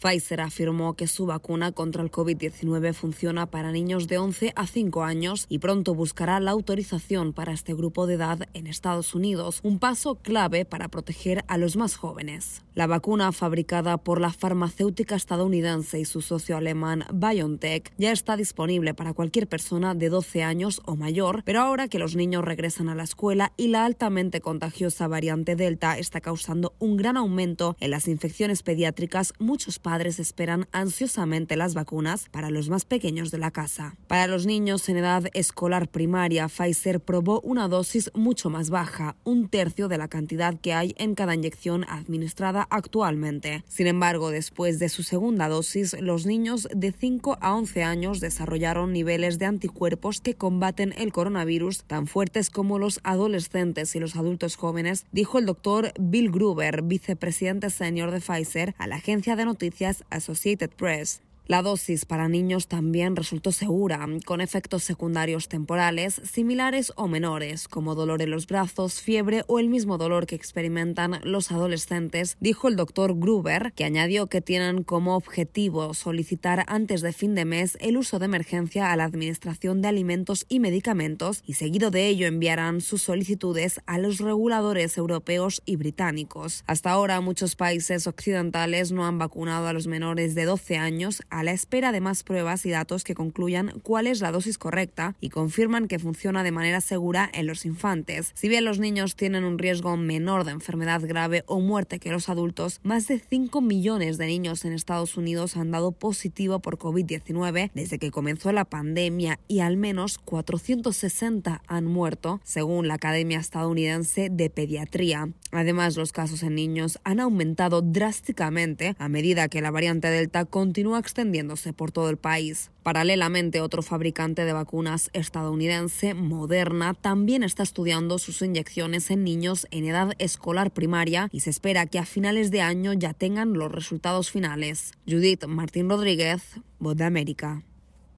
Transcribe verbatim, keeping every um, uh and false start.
Pfizer afirmó que su vacuna contra el COVID diecinueve funciona para niños de once a cinco años y pronto buscará la autorización para este grupo de edad en Estados Unidos, un paso clave para proteger a los más jóvenes. La vacuna, fabricada por la farmacéutica estadounidense y su socio alemán BioNTech, ya está disponible para cualquier persona de doce años o mayor, pero ahora que los niños regresan a la escuela y la altamente contagiosa variante Delta está causando un gran aumento en las infecciones pediátricas, muchos padres esperan ansiosamente las vacunas para los más pequeños de la casa. Para los niños en edad escolar primaria, Pfizer probó una dosis mucho más baja, un tercio de la cantidad que hay en cada inyección administrada actualmente. Sin embargo, después de su segunda dosis, los niños de cinco a once años desarrollaron niveles de anticuerpos que combaten el coronavirus tan fuertes como los adolescentes y los adultos jóvenes, dijo el doctor Bill Gruber, vicepresidente senior de Pfizer, a la agencia de noticias Associated Press. La dosis para niños también resultó segura, con efectos secundarios temporales similares o menores, como dolor en los brazos, fiebre o el mismo dolor que experimentan los adolescentes, dijo el doctor Gruber, que añadió que tienen como objetivo solicitar antes de fin de mes el uso de emergencia a la Administración de Alimentos y Medicamentos y seguido de ello enviarán sus solicitudes a los reguladores europeos y británicos. Hasta ahora, muchos países occidentales no han vacunado a los menores de doce años a la espera de más pruebas y datos que concluyan cuál es la dosis correcta y confirman que funciona de manera segura en los infantes. Si bien los niños tienen un riesgo menor de enfermedad grave o muerte que los adultos, más de cinco millones de niños en Estados Unidos han dado positivo por COVID diecinueve desde que comenzó la pandemia y al menos cuatrocientos sesenta han muerto, según la Academia Estadounidense de Pediatría. Además, los casos en niños han aumentado drásticamente a medida que la variante Delta continúa extendiéndose por todo el país. Paralelamente, otro fabricante de vacunas estadounidense, Moderna, también está estudiando sus inyecciones en niños en edad escolar primaria y se espera que a finales de año ya tengan los resultados finales. Judith Martín Rodríguez, Voz de América.